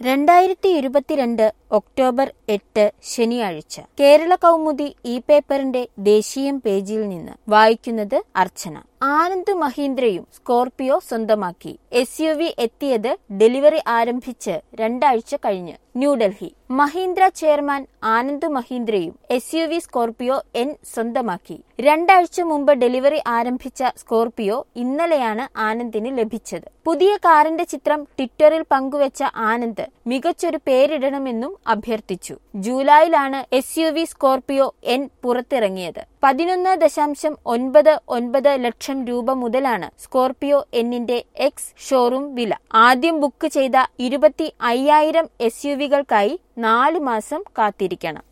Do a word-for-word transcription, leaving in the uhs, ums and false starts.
രണ്ടായിരത്തി ഇരുപത്തിരണ്ട് ഒക്ടോബർ എട്ട് ശനിയാഴ്ച കേരള കൗമുദി ഇ പേപ്പറിന്റെ ദേശീയം പേജിൽ നിന്ന് വായിക്കുന്നത് അർച്ചന. ആനന്ദ് മഹീന്ദ്രയും സ്കോർപിയോ സ്വന്തമാക്കി. എസ് യു വി എത്തിയത് ഡെലിവറി ആരംഭിച്ച് രണ്ടാഴ്ച കഴിഞ്ഞ്. ന്യൂഡൽഹി. മഹീന്ദ്ര ചെയർമാൻ ആനന്ദ് മഹീന്ദ്രയും S U V Scorpio N സ്വന്തമാക്കി. രണ്ടാഴ്ച മുമ്പ് ഡെലിവറി ആരംഭിച്ച സ്കോർപിയോ ഇന്നലെയാണ് ആനന്ദിന് ലഭിച്ചത്. പുതിയ കാറിന്റെ ചിത്രം ട്വിറ്ററിൽ പങ്കുവച്ച ആനന്ദ് മികച്ചൊരു പേരിടണമെന്നും അഭ്യർത്ഥിച്ചു. ജൂലൈയിലാണ് S U V Scorpio N പുറത്തിറങ്ങിയത്. പതിനൊന്ന് ദശാംശം ഒൻപത് ഒൻപത് ലക്ഷം രൂപ മുതലാണ് സ്കോർപിയോ എന്നിന്റെ എക്സ് ഷോറൂം വില. ആദ്യം ബുക്ക് ചെയ്ത ഇരുപത്തി അയ്യായിരം എസ് യു വികൾക്കായി നാലു മാസം കാത്തിരിക്കണം.